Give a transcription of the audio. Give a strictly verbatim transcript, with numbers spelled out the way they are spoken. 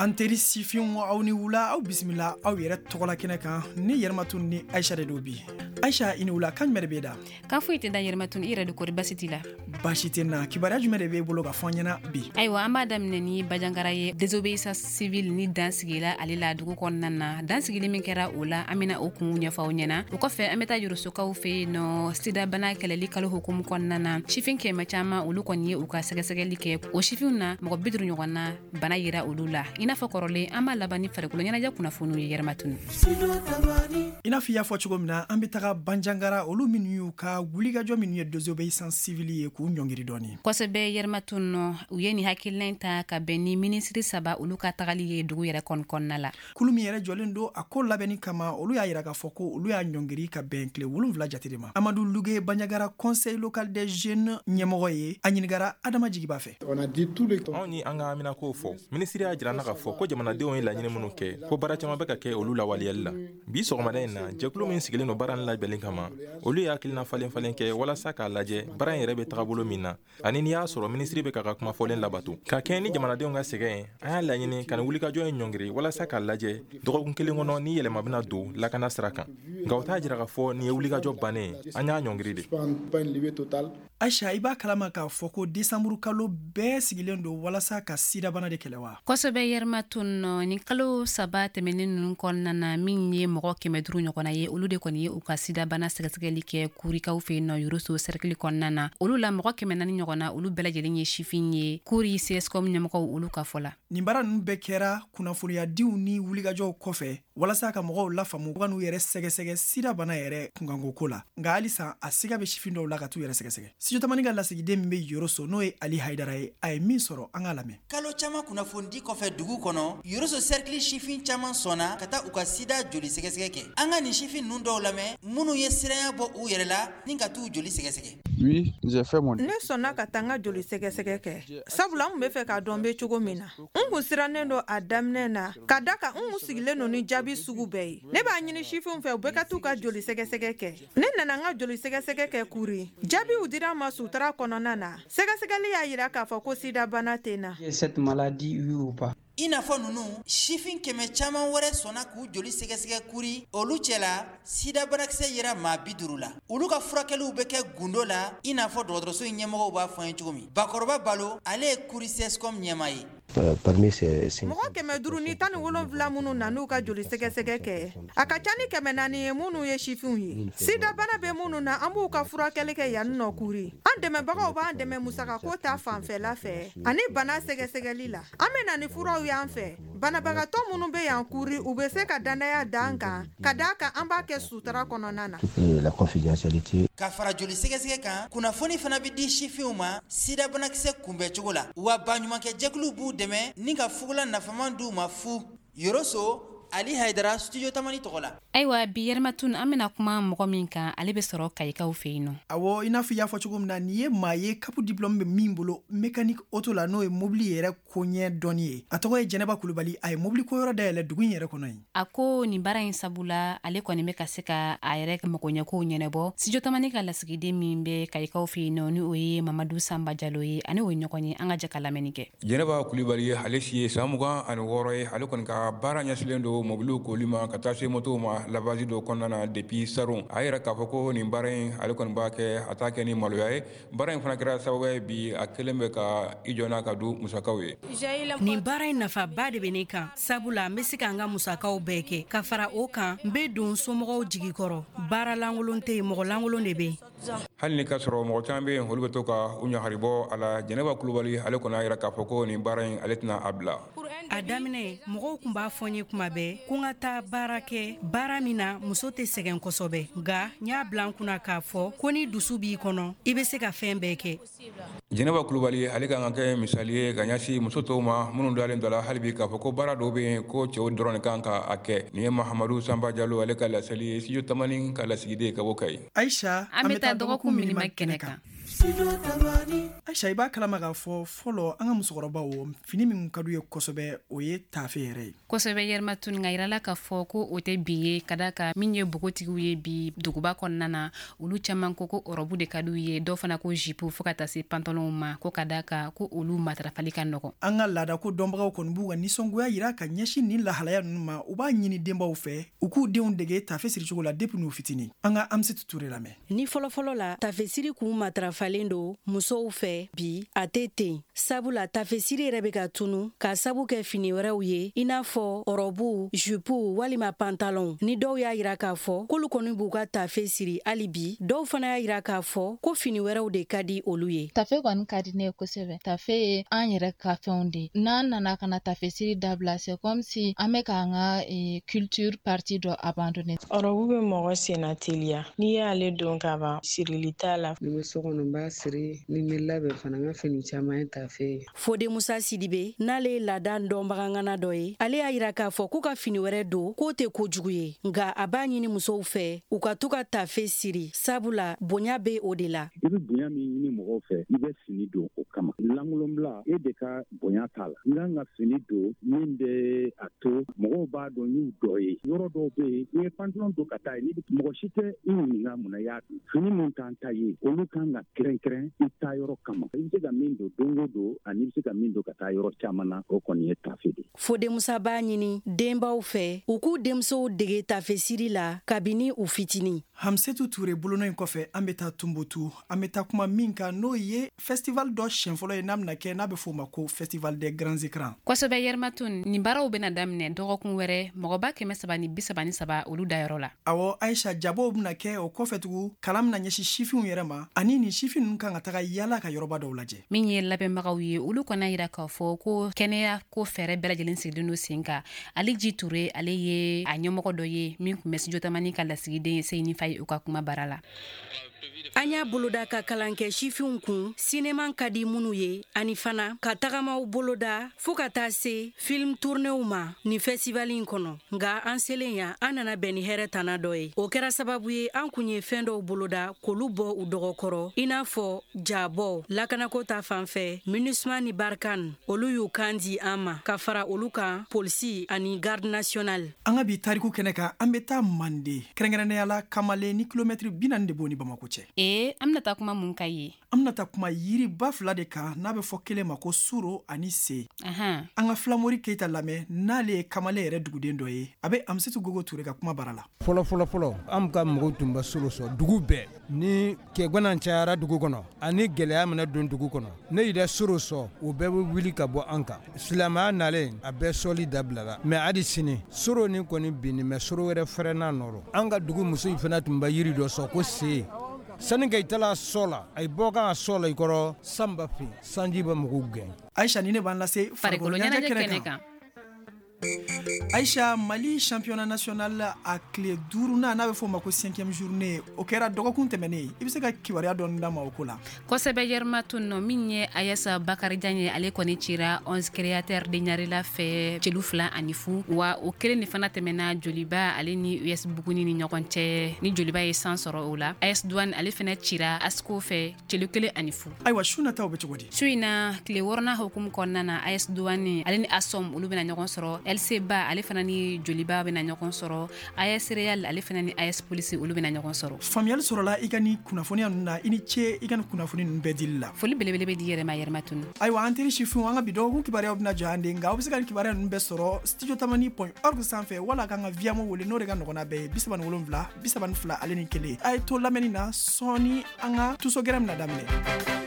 Anteri sifion aw ni wula aw bisimila aw yɛrɛ tɔgɔla kɛnɛ kan ni Yɛrɛmatun ni Aisha de do bi. Aisha i ni wula kan jumɛn de b'e da? Kan foyi tɛ da Yɛrɛmatun i yɛrɛ de kɔri basi t'i la? Basi tɛ na. Kibaruya jumɛn de b'e bolo ka fɔ an ɲɛna bi? Ayiwa an b'a daminɛ ni Bajangara ye désobéissance civile ni dansigila ale la dugu kɔnɔna na. Dansigili min kɛra o la an bɛna o kun ɲɛfɔ aw ɲɛna. O kɔfɛ an bɛ taa Yorosokaw fɛ yen nɔ sida bana kɛlɛli kalo hukumu kɔnɔna na. Sifin kɛmɛ caman olu kɔni ye u ka sɛgɛsɛgɛli kɛ. O sifinw na mɔgɔ bi duuru ɲɔgɔn na bana yira olu la. I n'a fɔ kɔrɔlen an b'a laban ni farikolo ɲɛnajɛ kunnafoniw ye Yɛrɛmatun. I n'a fɔ i y'a fɔ cogo min na an bɛ taga Banjangara olu minnu y'u ka wulikajɔ minnu ye désobéissance civile ye k'u ɲɔngiri dɔɔni. Kosɛbɛ Yɛrɛmatun nɔ u ye nin hakilina ta ka bɛn ni ministre saba olu ka tagali ye dugu yɛrɛ kɔnɔna la. Kulu min yɛrɛ jɔlen don a ko labɛnni kama olu y'a yira k'a fɔ ko olu y'a ɲɔngiri ka bɛn tile wolonwula jate de ma. Amadu Luge Banjagara conseil local des jeunes ɲɛmɔgɔ ye a ɲinigara Adama Jigiba fɛ. Anw ni an ka Amina ko fɔ ministre y'a jira na k'a fɔ ko jamanadenw ye laɲini minnu kɛ ko baara caman bɛ ka kɛ olu la waliyali la. Bi sɔgɔmada in na jɛkulu min sigilen don baara labɛnni kama olu ye hakilina falen falen kɛ walasa k'a lajɛ baara in yɛrɛ bɛ tagabolo min na ani n'i y'a sɔrɔ ministre bɛ ka ka kuma fɔlen labato ka kɛ ni jamanadenw ka sɛgɛn an y'a laɲini ka ni wulikajɔ in ɲɔngiri walasa k'a lajɛ dɔgɔkun kelen kɔnɔ ni yɛlɛma bɛna don lakana sira kan nka o t'a jira k'a fɔ nin ye wulikajɔ bannen an y'a ɲɔngiri de. Aisha i b'a kalama k'a fɔ ko décembre kalo bɛɛ sigilen don walasa ka sida bana de kɛlɛ wa? Kosɛbɛ Yɛrɛmatun nɔ ni kalo saba tɛmɛnen ninnu kɔnɔna na min ye mɔgɔ kɛmɛ duuru ɲɔgɔnna ye olu de kɔni ye u ka sida bana sɛgɛsɛgɛli kɛ kurikaw fɛ yen nɔ Yoroso cercle kɔnɔna na olu la mɔgɔ kɛmɛ naani ɲɔgɔnna olu bɛɛ lajɛlen ye sifin ye kuri C S C O M ɲɛmɔgɔw olu ka fɔ la. Nin baara ninnu bɛɛ kɛra kunnafoniyadenw ni wulikajɔw kɔfɛ walasa ka mɔgɔw lafaamu ka n'u yɛrɛ sɛgɛsɛgɛ sida bana yɛrɛ kunkanko la nka halisa a siga bɛ sifin dɔw la ka t'u yɛrɛ sɛgɛsɛgɛ. Studio Tamani ka lasigiden min bɛ Yoroso n'o ye Ali Haidara ye a ye min sɔrɔ an ka lamɛn. Kalo caman kunnafonidi kɔfɛ dugu kɔnɔ Yoroso cercle sifin caman sɔnna ka taa u ka sida joli sɛgɛsɛgɛ kɛ. An ka nin sifin ninnu dɔw lamɛn minnu ye siranya bɔ u yɛrɛ la ni ka t'u joli sɛgɛsɛgɛ. Oui, j'ai fait mon. Ne sɔnna ka taa n ka joli sɛgɛsɛgɛ kɛ sabula n bɛ fɛ k'a dɔn bɛ cogo min na n kun sirannen don a daminɛ na ka da kan n kun sigilen don ni jaabi sugu bɛɛ ye ne b'a ɲini sifinw fɛ u bɛɛ ka t'u ka joli sɛgɛsɛgɛ kɛ ne nana n ka joli sɛgɛsɛgɛ kɛ kuri jaabiw dira ma sutura kɔnɔna na sɛgɛsɛgɛli y'a yira k'a fɔ ko sida bana tɛ n na. Cette maladie oui ou pas? I n'a fɔ ninnu sifin kɛmɛ caman wɛrɛ sɔnna k'u joli sɛgɛsɛgɛ kuri olu cɛla sida banakisɛ yera maa bi duuru la olu ka furakɛliw bɛ kɛ gundo la i n'a fɔ dɔgɔtɔrɔso in ɲɛmɔgɔw b'a fɔ ye cogo min Bakɔrɔba Balo ale ye kuri C S C O M ɲɛma ye. Mɔgɔ kɛmɛ duuru ni tan ni wolonwula minnu na n'u ka joli sɛgɛsɛgɛ kɛ a ka ca ni kɛmɛ naani ye minnu ye sifinw ye sida bana bɛ minnu na an b'u ka furakɛli kɛ yan nɔ kuri an dɛmɛbagaw b'an dɛmɛ musakako ta fanfɛla fɛ ani bana sɛgɛsɛgɛli la an bɛ na ni furaw y'an fɛ banabagatɔ minnu bɛ yan kuri u bɛ se ka danaya d'an kan ka d'a kan an b'a kɛ sutura kɔnɔna na. Ka fara joli sɛgɛsɛgɛ kan kunnafoni fana bɛ di sifinw ma sida banakisɛ kunbɛn cogo la wa baɲumankɛ jɛkulu b'u dɛmɛ ni ka fugula nafaman d'u ma fu. Yoroso Ali Haidara Studio Tamani tɔgɔ la. Ayiwa bi Yɛrɛmatun an bɛna kuma mɔgɔ min kan ale bɛ sɔrɔ Kayikaw fɛ yen nɔ. Awɔ i n'a fɔ i y'a fɔ cogo min na nin ye maa ye kapu diplôme bɛ min bolo mécanique auto la n'o ye mobili yɛrɛ koɲɛ dɔnni ye a tɔgɔ ye Jɛnɛba Kulubali a ye mobili ko yɔrɔ dayɛlɛ dugu in yɛrɛ kɔnɔ yen. A ko nin baara in sabula ale kɔni bɛ ka se ka a yɛrɛ magoɲɛkow ɲɛnabɔ Studio Tamani ka lasigiden min bɛ Kayikaw fɛ yen nɔ ni o ye Mamadu Sanba Jalo ye ani o ye ɲɔgɔn ye an ka jɛ ka lamɛnni kɛ. Jɛnɛba Kulubali ye ale si ye san mugan ani wɔɔrɔ ye ale kɔni ka baara ɲɛsilen don mobiliw koli ma ka taa se motow ma lavage dɔ kɔnɔna na depuis Saron a yɛrɛ k'a fɔ ko nin baara in ale kɔni b'a kɛ a t'a kɛ ni maloya ye baara in fana kɛra sababu ye bi a kelen bɛ ka i jɔ n'a ka du musakaw ye. Nin baara in nafaba de bɛ ne kan sabula n bɛ se k'an ka musakaw bɛɛ kɛ ka fara o kan n bɛ don somɔgɔw jigi kɔrɔ baara lankolon tɛ yen mɔgɔ lankolon de bɛ yen. Hali ni ka sɔrɔ mɔgɔ caman bɛ yen olu bɛ to ka u ɲagari bɔ a la Jɛnɛba Kulubali ale kɔni y'a yɛrɛ k'a fɔ ko nin baara in ale tɛna a bila. A daminɛ mɔgɔw tun b'a fɔ n ye kuma bɛɛ ko n ka taa baara kɛ baara min na muso tɛ sɛgɛn kosɛbɛ nka n y'a bila n kunna k'a fɔ ko ni dusu b'i kɔnɔ i bɛ se ka fɛn bɛɛ kɛ. Jɛnɛba Kulubali ale kan ka kɛ misali ye ka ɲɛsin muso tɔw ma minnu dalen dɔ la hali bi k'a fɔ ko baara dɔw bɛ yen ko cɛw dɔrɔn de kan k'a kɛ nin ye Mahamadu Sanba Jalo ale ka laseli ye Studio Tamani ka lasigiden ka bɔ Kayi. Aisha an bɛ taa dɔgɔkun minima kɛnɛ kan. Aisha i b'a kalama k'a fɔ fɔlɔ an ka musokɔrɔbaw fini min ka d'u ye kosɛbɛ o ye tafe yɛrɛ ye. Kosɛbɛ Yɛrɛmatun nka yirala k'a fɔ ko o tɛ bi ye ka da ka min ye bogotigiw ye bi duguba kɔnɔna na olu caman ko ko ɔrɔbu de ka d'u ye dɔw fana ko jipu fo ka taa se pantalonw ma ko ka da ka ko olu matarafali ka nɔgɔn. An ka laada ko dɔnbagaw kɔni b'u ka nisɔngoya yira ka ɲɛsin nin lahalaya ninnu ma u b'a ɲini denbaw fɛ u k'u denw dege tafe siricogo la depuis n'u fitini. An ka Amisitu Ture lamɛn. Ni fɔlɔfɔlɔ la tafe siri kun matarafalen do musow fɛ bi a tɛ ten sabula tafe siri yɛrɛ bɛ ka tunu ka sabu kɛ fini wɛrɛw ye i n'a fɔ ɔrɔbu jupu walima pantalon ni dɔw y'a yira k'a fɔ k'olu kɔni b'u ka tafe siri hali bi dɔw fana y'a yira k'a fɔ ko fini wɛrɛw de ka di olu ye. Tafe kɔni ka di ne ye kosɛbɛ. Tafe ye an yɛrɛ ka fɛnw de n'an nana ka na tafe siri dabila c'est comme si an bɛ k'an ka culture partie dɔ abandonner. Ɔrɔbu bɛ mɔgɔ senna teliya n'i y'ale don ka ban sirili t'a la. Ni bɛ so kɔnɔ n b'a siri ni n bɛ labɛn fana n ka fini caman ye tafe ye. Fode Musa Sidibe n'ale ye laada dɔnbagangana dɔ ye ale y'a yira k'a fɔ k'u ka fini wɛrɛ don k'o tɛ kojugu ye nka a b'a ɲini musow fɛ u ka to ka tafe siri sabula bonya bɛ o de la. I bɛ bonya min ɲini mɔgɔw fɛ i bɛ fini don o kama. Langolonbila e de ka bonya t'a la. I kan ka fini don min bɛ a to mɔgɔw b'a dɔn y'u dɔ ye. Yɔrɔ dɔw bɛ yen i ye pantalon don ka taa ye mɔgɔ si tɛ i ɲininka mun na i y'a don. Fini min t'an ta ye olu kan ka kɛrɛnkɛrɛn i taa yɔrɔ kama. I bɛ se ka min don don o don ani i bɛ se ka min don ka taa yɔrɔ caman na o kɔni ye tafe de. Fode Musa b'a ɲini denbaw fɛ u k'u denmusow dege tafe siri la kabini u fitini. Hamsetu Ture bolonɔ in kɔfɛ an bɛ taa Tunbutu an bɛ taa kuma min kan n'o ye festival dɔ siɲɛ fɔlɔ ye n'a bɛna kɛ n'a bɛ f'o ma ko festival des grands écrans. Kosɛbɛ Yɛrɛmatun nin baaraw bɛna daminɛ dɔgɔkun wɛrɛ mɔgɔba kɛmɛ saba ni bi saba ni saba olu dayɔrɔ la. Awɔ Aisha jabow bɛna kɛ o kɔfɛ tugun kalan bɛna ɲɛsin sifinw yɛrɛ ma ani nin sifin ninnu kan ka taga yala ka yɔrɔba dɔw lajɛ. Min ye labɛnbagaw ye olu kɔnɔ yira k'a fɔ ko kɛnɛya ko fɛɛrɛ bɛɛ lajɛlen sigilen don sen kan. Aliji Ture ale ye a ɲɛmɔgɔ dɔ ye min tun bɛ Studio Tamani ka lasigiden ye Seyini Faye u ka kuma bara la. An y'a boloda ka kalan kɛ sifinw kun sinema ka di minnu ye ani fana ka tagamaw boloda fo ka taa se film tournéw ma ni festival in kɔnɔ nka an selen yan an nana bɛn ni hɛrɛ tana dɔ ye o kɛra sababu ye an kun ye fɛn dɔw boloda k'olu bɔ u dɔgɔkɔrɔ i n'a fɔ jabɔ lakanako ta fanfɛ MINUSMA ni Barkan olu y'u kan di an ma ka fara olu kan polisi ani garde nationale. An ka bi tariku kɛnɛ kan an bɛ taa Mande kɛrɛnkɛrɛnnenya la Kamale ni kilomɛtiri bi naani de b'o ni Bamako cɛ. Ee an bɛna taa kuma mun ka ye. An bɛna taa kuma yiri ba fila de kan n'a bɛ fɔ kelen ma ko Suro ani Se. Ahan. An ka Filamori Keita lamɛn n'ale ye Kamale yɛrɛ duguden dɔ ye a bɛ Amisitu Gogo Ture ka kuma bara la. Fɔlɔ fɔlɔ fɔlɔ an ka mɔgɔw tun bɛ Suro sɔrɔ dugu bɛɛ ni kɛgwanan cayara dugu kɔnɔ ani gɛlɛya mana don dugu kɔnɔ ne yɛrɛ Suro sɔrɔ o bɛɛ bɛ wuli ka bɔ an kan silamɛya nalen a bɛɛ sɔli dabilala mɛ hali sini Suro ni kɔni binni mɛ Suro wɛrɛ fɛrɛnna nɔrɔ an ka dugu muso in fana tun bɛ yiri dɔ sɔrɔ ko Se sani ka itala sola ay boga sola ikoro samba fi sanji ba mugu gɛn. Aisha ni ne b'an lase farikolo ɲɛnajɛ kɛnɛ kan. Aisha Mali championnat national a tile duurunan n'a bɛ f'o ma ko cinquième journée o kɛra dɔgɔkun tɛmɛnen i bɛ se ka kibaruya dɔɔni d'an ma o ko la. Kosɛbɛ Yɛrɛmatun nɔ min ye Ayasa Bakari Jan ye ale kɔni cira onze créateurs de Ɲarela fɛ celu fila ani fu wa o kelen de fana tɛmɛna Joliba ale ni U S Buguni ni ɲɔgɔn cɛ ni Joliba ye san sɔrɔ o la A S Douane ale fana cira Asko fɛ celu kelen ani fu. Ayiwa su nataw bɛ cogo di? Su in na tile wɔɔrɔnan hukumu kɔnɔna na A S Douane ale ni Asom olu bɛna ɲɔgɔn sɔrɔ L C ba ale fana ni Joliba bɛna ɲɔgɔn sɔrɔ A S Real ale fana ni A S Police olu bɛna ɲɔgɔn sɔrɔ. Faamuyali sɔrɔla i ka ni kunnafoniya ninnu na i ni ce i ka ni kunnafoni ninnu bɛɛ dili la. Foli belebele bɛ di yɛrɛ ma Yɛrɛmatun. Ayiwa an teri sifinw an ka bi dɔgɔkun kibaruyaw bɛna jɔ an den nka aw bɛ se ka ni kibaruya ninnu bɛɛ sɔrɔ studio tamani point org sanfɛ wala k'an ka viamo wele n'o de ka nɔgɔn n'a bɛɛ ye bi saba ni wolonwula bi saba ni fila ale ni kelen a ye to lamɛnni na sɔɔni an ka tuso gɛrɛ bɛna daminɛ.